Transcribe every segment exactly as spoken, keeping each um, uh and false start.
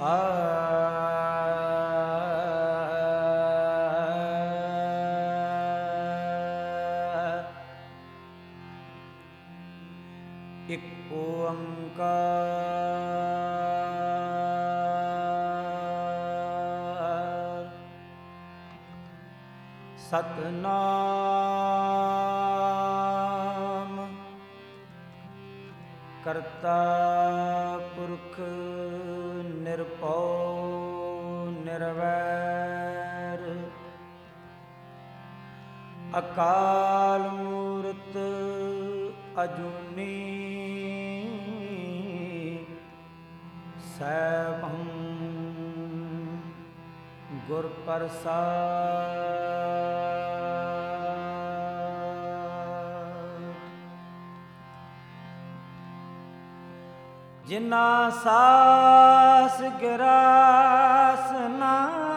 ਆ ਇਕ ਓੰਕਾਰ ਸਤਿਨਾਮ ਕਰਤਾ ਪੁਰਖ ਨਿਰਭਉ ਨਿਰਵੈਰ ਅਕਾਲ ਮੂਰਤ ਅਜੂਨੀ ਸੈਭੰ ਗੁਰ ਪ੍ਰਸਾਦਿ। ਜਿਨਾ ਸਾਸ ਗਿਰਾਸ ਨਾ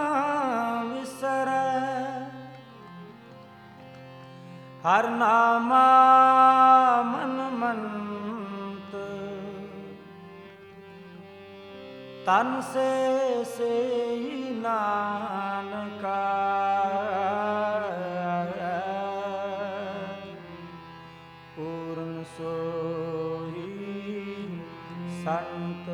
ਵਿਸਰੈ ਹਰ ਨਾਮਾ ਮਨ ਮੰਤ ਤਨ ਸੇ ਸੇਈ ਨਾਨਕਾ ਪੂਰਨ ਸੋਈ ਸੰਤ।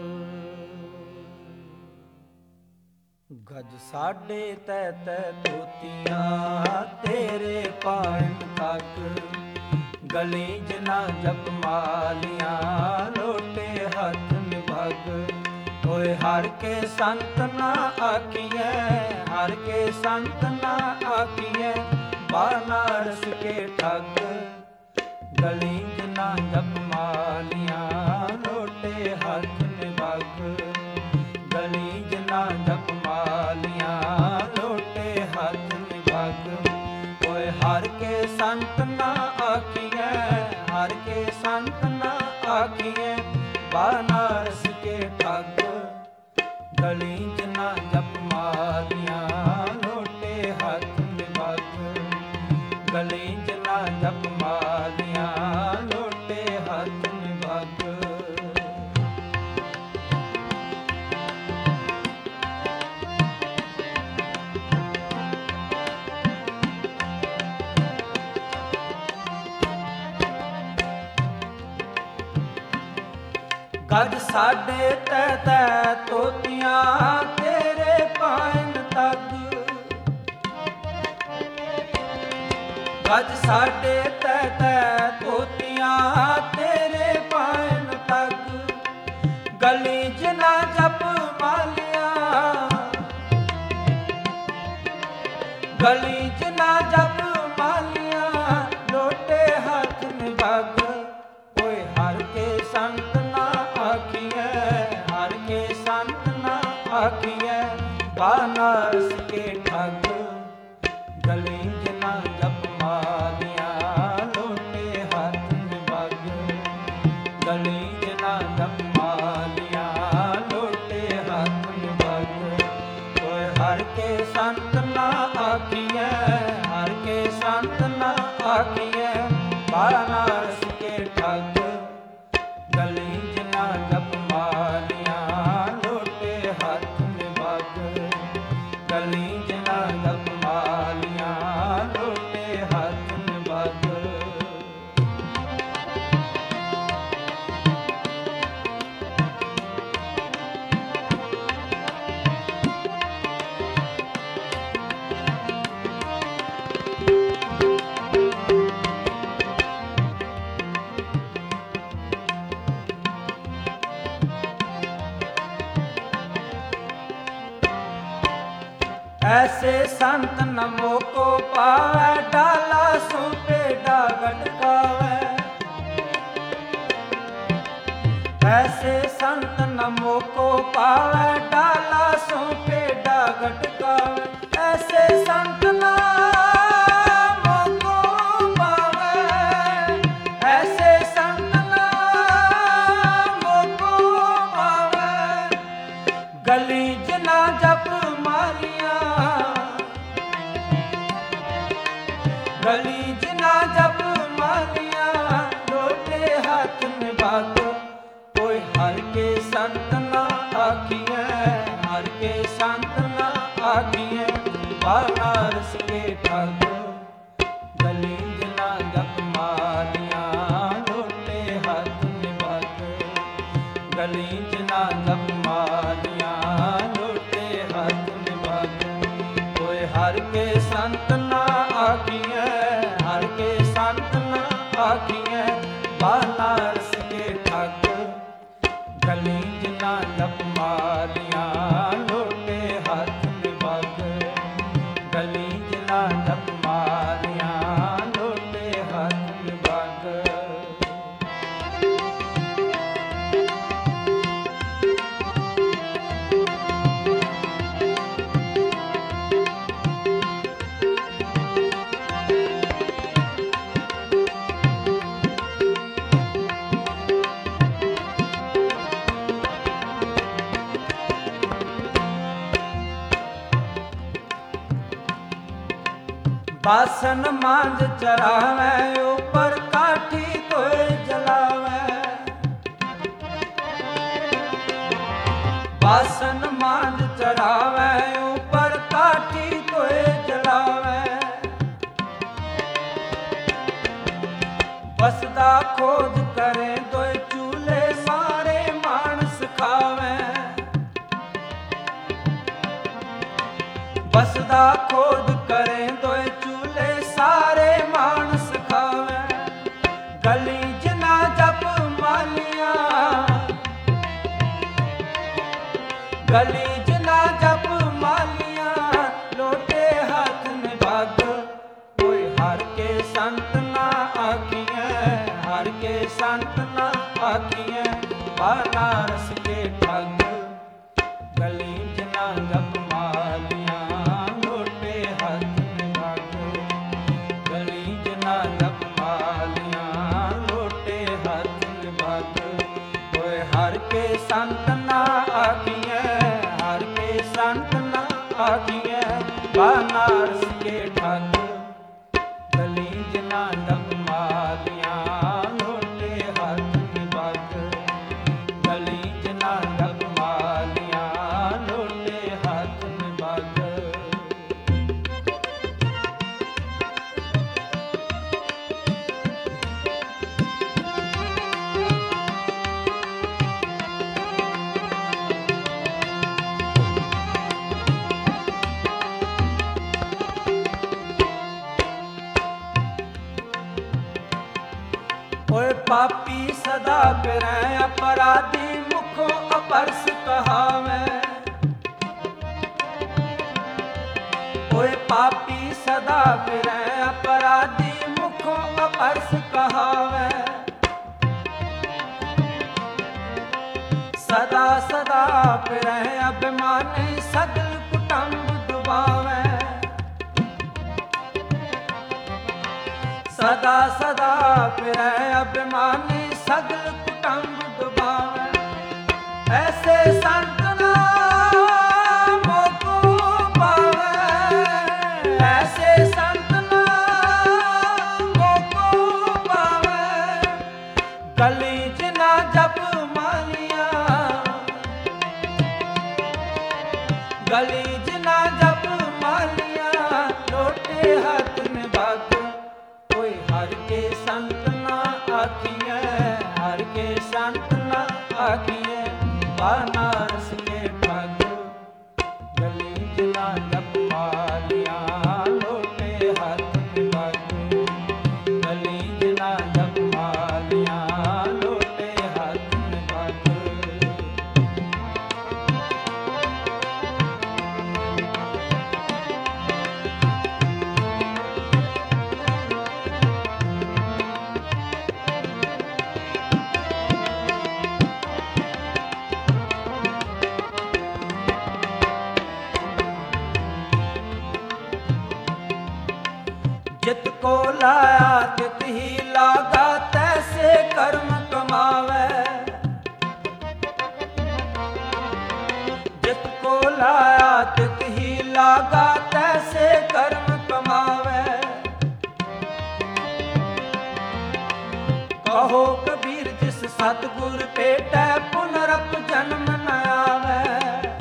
ਗਜ ਸਾਢੇ ਤੈ ਤੈ ਧੋਤੀਆਂ ਤੇਰੇ ਪਾਣ ਤੱਕ ਗਲੀ ਜਨਾ ਜਪ ਮਾਲੀਆਂ ਲੋਟੇ ਹੱਥ ਨਿਭਗ ਹੋਏ ਹਰ ਕੇ ਸੰਤ ਨਾ ਆਖੀਐ ਹਰ ਕੇ ਸੰਤ ਨਾ ਆਖੀਐ ਬਾਨਾਰਸ ਕੇ ਠੱਗ ਗਲੀ ਜਨਾ ਜਪ ਮਾਲੀਆਂ ਲੋਟੇ ਹੱਥ ਨਿਭਗ ਗਲੀ ਜਨਾ ਜਪ ਮਾਲੀਆਂ ਲੋਟੇ ਹੱਥ ਨਿਭਗ ਹੋਏ ਹਰ ਕੇ ਸੰਤ ਨਾ ਆਖੀਐ ਹਰ ਕੇ ਸੰਤ ਨਾ ਆਖੀਐ ਬਾਨਾਰਸ ਕੇ ਠੱਗ ਗਲੀ ਜਨਾ ਜਪ ਮਾਲੀਆਂ ਲੋਟੇ ਹੱਥ ਨਿਭਗ ਗਲੀ ਜਨਾ ਜਪ ਮਾਲੀਆਂ ਲੋਟੇ ਹੱਥ ਨਿਭਗ। ਗਜ ਸਾਢੇ ਤੈ ਤੈ ਧੋਤੀਆਂ ਤੇਰੇ ਪਾਣ ਤੱਕ ਗਜ ਸਾਢੇ ਤੈ ਤੈ ਧੋਤੀਆਂ ਤੇਰੇ ਪਾਣ ਤੱਕ ਗਲੀ ਜਨਾ ਜਪ ਮਾਲੀਆਂ ਗਲੀ ਜਨਾ ਜਪ ਮਾਲੀਆਂ ਲੋਟੇ ਹੱਥ ਨਿਭਗ ਓਏ ਹਰ ਕੇ ਸੰਤ ਆਖੀਐ ਹਰ ਕੇ ਸੰਤ ਨਾ ਆਖੀਐ ਬਾਨਾਰਸ ਕੇ ਠੱਗ ਗਲੀ ਜਨਾ ਜਪ ਮਾਲੀਆਂ ਲੋਟੇ ਹੱਥ ਨਿਭਗ ਗਲੀ ਜਨਾ ਜਪ ਮਾਲੀਆਂ ਲੋਟੇ ਹੱਥ ਨਿਭਗ ਓਏ ਹਰ ਕੇ ਸੰਤ ਨਾ ਆਖੀਐ ਹਰ ਕੇ ਸੰਤ ਨਾ ਆਖੀਐ ਬਾਨਾਰਸ ਕੇ ਠੱਗ ਗਲੀ ਜਨਾ ਜਪ ਮਾਲੀਆਂ ਲੋਟੇ ਹੱਥ ਨਿਭਗ ਗਲੀ ਜਨਾ ਜਪ ਮਾਲੀਆਂ ਲੋਟੇ ਹੱਥ ਨਿਭਗ। ऐसे संत नमो को पावै डाला सो पेड़ा गटकावै ऐसे संत नमो को पावै डाला सो पेड़ा गटकावै ऐसे संत नामो को पावै ऐसे संत नामो को पावै गली जना जप मालिया गली जना जप मालिया लोटे हाथ में बात कोई हर के संत ना आखिए ਗਲੀ ਚ ਨਾ ਜਪ ਮਾਲੀਆਂ ਲੋਟੇ ਹੱਥ ਨਿਭਾਗ ਓਏ ਹਰ ਕੇ ਸੰਤ ਨਾ ਆਖੀਐ ਹਰ ਕੇ ਸੰਤ ਨਾ ਆਖੀਐ ਬਾਨਾਰਸ ਕੇ ਠੱਗ ਗਲੀ ਚ ਨਾ ਜਪ ਮਾਲੀਆਂ ਲੋਟੇ ਹੱਥ ਨਿਭਾਗ ਗਲੀ ਚ ਨਾ ਜਪ ਮਾਲੀਆਂ ਲੋਟੇ ਹੱਥ ਨਿਭਾਗ ਬਾਸਨ ਮਾਂਜ ਚਰਾਵੈ ਉਪਰ ਕਾਠੀ ਕੋਏ ਜਲਾਵੈ ਬਾਸਨ ਮਾਂਜ ਚਰਾਵੈ ਉਪਰ ਕਾਠੀ ਕੋਏ ਜਲਾਵੈ ਬਸਦਾ ਖੋਜ ਕਰੇ ਦੋਇ ਚੂਲੇ ਸਾਰੇ ਮਾਨਸ ਖਾਵੈ ਬਸਦਾ ਖੋਜ ਕਰੇ ਦੋਇ ਸਾਰੇ ਮਾਨਸ ਖਾਵੈ ਗਲੀ ਚ ਨਾ ਜਪ ਮਾਲੀਆਂ ਗਲੀ ਚ ਨਾ ਜਪ ਮਾਲੀਆਂ ਲੋਟੇ ਹੱਥ ਨਿਭਾਗ ਓਏ ਹਰ ਕੇ ਸੰਤ ਨਾ ਆਖੀਐ ਹਰ ਕੇ ਸੰਤ ਨਾ ਆਖੀਐ ਬਾਨਾਰਸ ਕੇ ਠੱਗ ਗਲੀ ਚ ਨਾ ਜਪ ਮਾਲੀਆਂ ਲੋਟੇ ਹੱਥ ਗਲੀ ਚ ਨਾ ਜਪ ਮਾਲੀਆਂ ਲੋਟੇ ਹੱਥ ਨਿਭਾਗ ਓਏ ਹਰ ਕੇ ਸੰਤ ਨਾ ਆਖੀਐ ਹਰ ਕੇ ਸੰਤ ਨਾ ਆਖੀਐ ਬਾਨਾਰਸ ਕੇ ਠੱਗ ਗਲੀ ਚ ਨਾ ਜਪ ਮਾਲੀਆਂ ਲੋਟੇ ਹੱਥ ਨਿਭਾਗ ਗਲੀ ਚ ਨਾ ਜਪ ਮਾਲੀਆਂ ਲੋਟੇ ਹੱਥ ਨਿਭਾਗ ਓਏ ਪਾਪੀ ਸਦਾ ਫਿਰੈ ਅਪਰਾਧੀ ਮੁਖੋਂ ਅਪਰਸ ਕਹਾਵੈ ਓਏ ਪਾਪੀ ਸਦਾ ਫਿਰੈ ਅਪਰਾਧੀ ਮੁਖੋਂ ਅਪਰਸ ਕਹਾਵੈ ਸਦਾ ਸਦਾ ਫਿਰੈ ਅਭਿਮਾਨੀ ਸਗਲ ਕੁਟੰਬ ਦੁਬਾਵੈ ਸਦਾ ਸਦਾ ਫਿਰੈ ਅਭਿਮਾਨੀ ਸਗਲ ਕੁਟੰਬ ਦੁਬਾਵੈ ਐਸੇ ਸੰਤ ਨਾ ਮੋਕੋ ਪਾਵੈ ਐਸੇ ਸੰਤ ਨਾ ਮੋਕੋ ਪਾਵੈ ਗਲੀ ਚ ਨਾ ਜਪ ਮਾਲੀਆਂ ਗਲੀ ਚ ਨਾ ਜਪ ਮਾਲੀਆਂ ਲੋਟੇ ਹੱਥ ਨਿਭਾਗ ਓਏ ਹਰ ਕੇ ਸੰਤ ਨਾ ਆਖੀਐ ਹਰ ਕੇ ਸੰਤ ਨਾ ਆਖੀਐ ਬਾਨਾਰਸ ਕੇ ਠੱਗ ਗਲੀ ਚ ਨਾ ਜਪ ਮਾਲੀਆਂ ਲੋਟੇ ਹੱਥ ਨਿਭਾਗ ਗਲੀ ਚ ਨਾ ਜਪ ਮਾਲੀਆਂ ਲੋਟੇ ਹੱਥ ਨਿਭਾਗ ਜਿਤ ਕੋ ਲਾਇਆ ਤਿਤ ਹੀ ਲਾਗਾ ਤੈਸੇ ਕਰਮ ਕਮਾਵੈ ਜਿਤ ਕੋ ਲਾਇਆ ਤਿਤ ਹੀ ਲਾਗਾ ਤੈਸੇ ਕਰਮ ਕਮਾਵੈ ਕਹੋ ਕਬੀਰ ਜਿਸ ਸਤਿਗੁਰ ਭੇਟੈ ਪੁਨਰਪ ਜਨਮ ਨ ਆਵੈ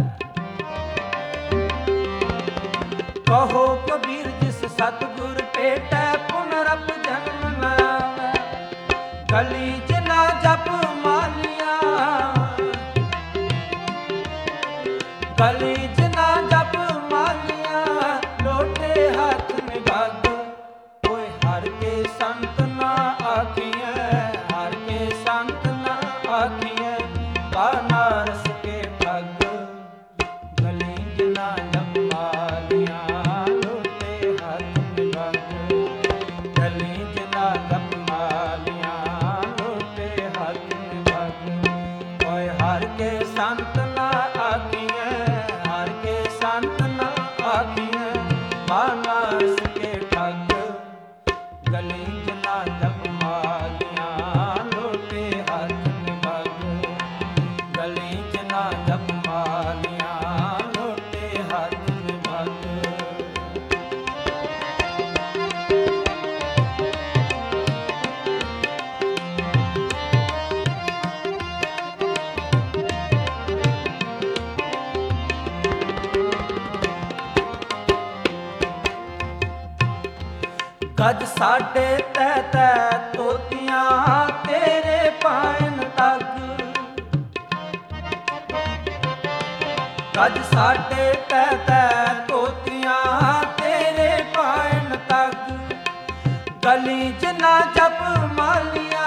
ਕਹੋ ਕਬੀਰ ਜਿਸ ਸਤਿਗੁਰ ਭੇਟੈ ਪੁਨਰਪ ਜਨਮ ਨ ਆਵੈ ਗਲੀ ਚ ਨਾ ਜਪ ਮਾਲੀਆਂ ਗਲੀ ਚ ਨਾ ਜਪ ਮਾਲੀਆਂ, ਲੋਟੇ ਹੱਥ ਨਿਭਾਗ। ਓਏ ਹਰ ਕੇ ਸੰਤ ਨਾ ਆਖੀਐ, ਹਰ ਕੇ ਸੰਤ ਨਾ ਆਖੀਐ, ਬਾਨਾਰਸ ਕੇ ਠੱਗ। ਗਲੀ ਚ ਨਾ ਜਪ ਮਾਲੀਆਂ, ਲੋਟੇ ਹੱਥ ਨਿਭਾਗ। ਗਲੀ ਚ ਨਾ ਜਪ ਮਾਲੀਆਂ, ਲੋਟੇ ਹੱਥ ਨਿਭਾਗ। ਓਏ ਹਰ ਕੇ ਸੰਤ ਨਾ ਆਖੀਐ, ਹਰ ਕੇ ਸੰਤ ਨਾ ਆਖੀਐ, ਬਾਨਾਰਸ ਕੇ ਠੱਗ। ਗਲੀ ਚ ਨਾ ਜਪ ਮਾਲੀਆਂ, ਲੋਟੇ ਹੱਥ ਨਿਭਾਗ। ਗਲੀ ਚ ਨਾ ਜਪ ਮਾਲੀਆਂ, ਲੋਟੇ ਹੱਥ ਨਿਭਾਗ। ਗੱਜ ਸਾਡੇ ਤੈ ਤੈ ਤੋਤੀਆਂ, ਤੇਰੇ ਪਾਇਨ ਤੱਕ। ਗੱਜ ਸਾਡੇ ਤੈ ਤੈ ਤੋਤੀਆਂ, ਤੇਰੇ ਪਾਇਨ ਤੱਕ। ਗਲੀ ਚ ਨਾ ਜਪ ਮਾਲੀਆਂ,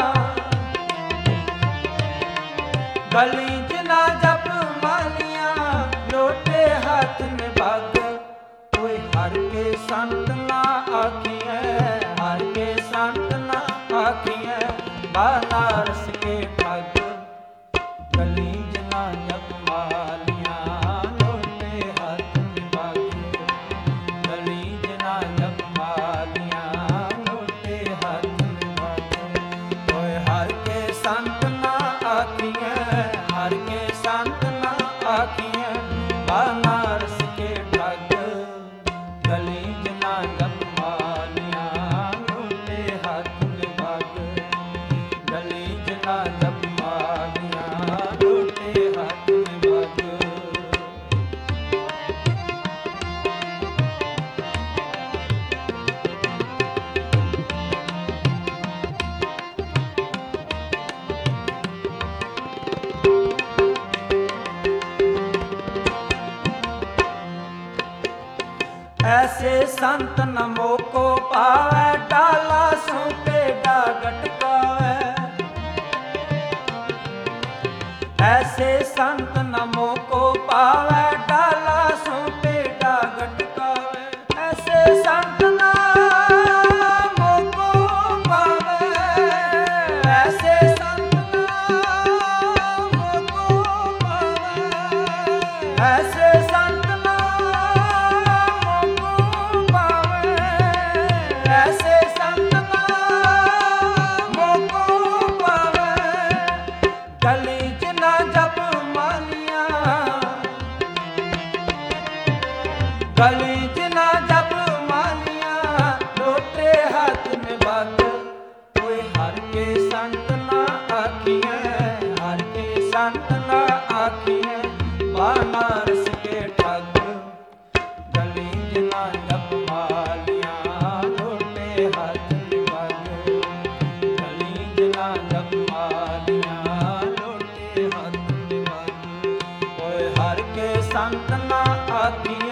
ਗਲੀ ਚ ਨਾ ਜਪ ਮਾਲੀਆਂ, ਲੋਟੇ ਹੱਥ ਨਿਭਾਗ। ਓਏ ਹਰ ਕੇ ਸੰਤ ਨਾ ਆਖੀਐ, ਹਰ ਕੇ ਸੰਤ ਨਾ ਆਖੀਐ, ਬਾਨਾਰਸ ਕੇ ਠੱਗ। ਗਲੀ ਚ ਨਾ ਜਪ ਮਾਲੀਆਂ, ਲੋਟੇ ਹੱਥ ਨਿਭਾਗ। ਗਲੀ ਚ ਨਾ ਜਪ ਮਾਲੀਆਂ, ਲੋਟੇ ਹੱਥ ਨਿਭਾਗ। ਓਏ ਹਰ ਕੇ ਸੰਤ ਨਾ ਆਖੀਐ, ਹਰ ਕੇ ਸੰਤ ਨਾ ਆਖੀਐ, ਬਾਨਾਰਸ ਕੇ ਠੱਗ। ਗਲੀ ਚ ਨਾ ਜਪ ਮਾਲੀਆਂ, ਲੋਟੇ ਹੱਥ ਨਿਭਾਗ। ਗਲੀ ਚ ਨਾ ਜਪ ਮਾਲੀਆਂ, ਲੋਟੇ ਹੱਥ ਨਿਭਾਗ। ऐसे संत न मोको पावै, डाला सो पेड़ा गटकावै। ऐसे संत न मोको पावै, डाला सो पेड़ा गटकावै। ऐसे संत न मोको पावै, ऐसे संत न मोको पावै। ऐसे संत न ऐसे संत ना मोको पावै। गली च ना जप मालिया, गली च ना जप मालिया, लोटे हथ निभाग। कोई हर के संत ना आखिए, हर के संत ना आखिए, बानारस के ठग। गली च ना जप मालिया, लोटे हथ निभाग। गली च ना जप मालिया, लोटे हथ निभाग। कोई हर के संत ना आखिए,